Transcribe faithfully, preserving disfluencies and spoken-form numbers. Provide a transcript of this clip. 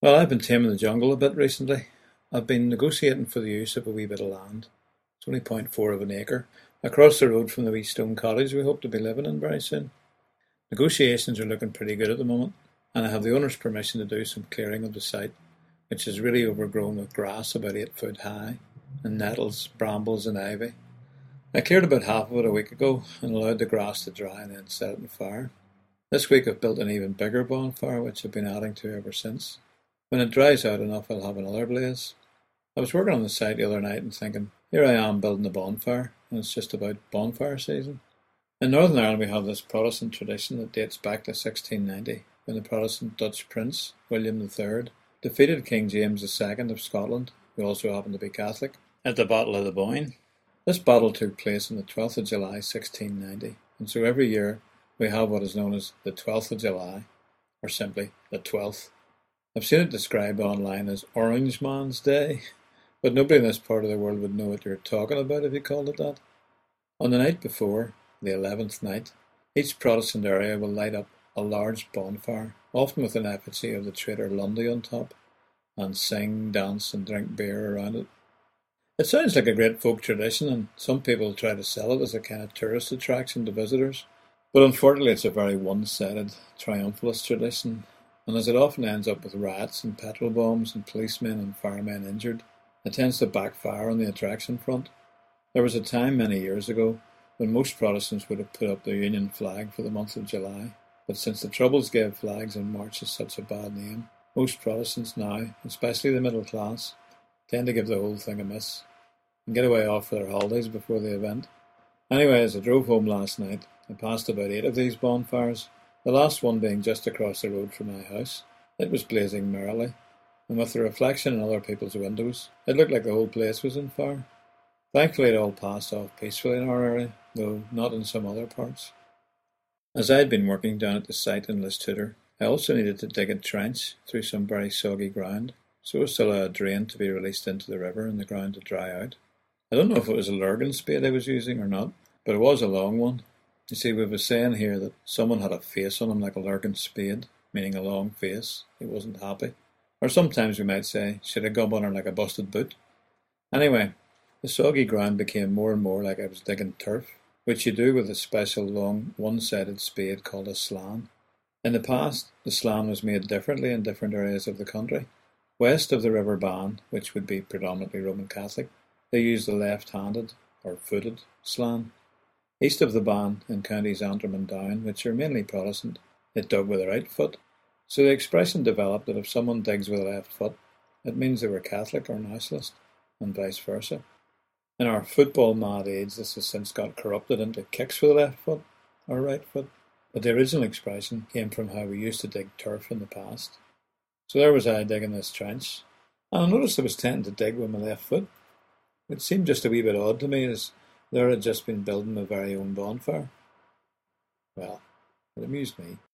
Well, I've been taming the jungle a bit recently. I've been negotiating for the use of a wee bit of land. It's only point four of an acre, across the road from the wee stone cottage we hope to be living in very soon. Negotiations are looking pretty good at the moment, and I have the owner's permission to do some clearing of the site, which is really overgrown with grass about eight foot high, and nettles, brambles and ivy. I cleared about half of it a week ago and allowed the grass to dry and then set it on fire. This week I've built an even bigger bonfire, which I've been adding to ever since. When it dries out enough, I'll have another blaze. I was working on the site the other night and thinking, here I am building a bonfire, and it's just about bonfire season. In Northern Ireland we have this Protestant tradition that dates back to sixteen ninety, when the Protestant Dutch prince, William the Third, defeated King James the Second of Scotland, who also happened to be Catholic, at the Battle of the Boyne. This battle took place on the twelfth of July sixteen ninety, and so every year we have what is known as the twelfth of July, or simply the twelfth. I've seen it described online as Orange Man's Day, but nobody in this part of the world would know what you're talking about if you called it that. On the night before, the eleventh night, each Protestant area will light up a large bonfire, often with an effigy of the traitor Lundy on top, and sing, dance and drink beer around it. It sounds like a great folk tradition, and some people try to sell it as a kind of tourist attraction to visitors, but unfortunately it's a very one-sided, triumphalist tradition. And as it often ends up with riots and petrol bombs and policemen and firemen injured, it tends to backfire on the attraction front. There was a time many years ago when most Protestants would have put up the Union flag for the month of July, but since the Troubles gave flags and marches such a bad name, most Protestants now, especially the middle class, tend to give the whole thing a miss and get away off for their holidays before the event. Anyway, as I drove home last night, I passed about eight of these bonfires, the last one being just across the road from my house. It was blazing merrily, and with the reflection in other people's windows, it looked like the whole place was on fire. Thankfully it all passed off peacefully in our area, though not in some other parts. As I had been working down at the site in Listooter, I also needed to dig a trench through some very soggy ground, so as to allow a drain to be released into the river and the ground to dry out. I don't know if it was a Lurgan spade I was using or not, but it was a long one. You see, we have a saying here that someone had a face on him like a Lurgan spade, meaning a long face. He wasn't happy. Or sometimes we might say, should have gum on her like a busted boot. Anyway, the soggy ground became more and more like I was digging turf, which you do with a special long one-sided spade called a slan. In the past, the slan was made differently in different areas of the country. West of the River Bann, which would be predominantly Roman Catholic, they used the left-handed, or footed, slan. East of the Bann, in counties Antrim and Down, which are mainly Protestant, it dug with the right foot. So the expression developed that if someone digs with the left foot, it means they were Catholic or nationalist, and vice versa. In our football-mad age, this has since got corrupted into kicks with the left foot, or right foot, but the original expression came from how we used to dig turf in the past. So there was I digging this trench, and I noticed I was tending to dig with my left foot. It seemed just a wee bit odd to me, as there had just been building my very own bonfire. Well, it amused me.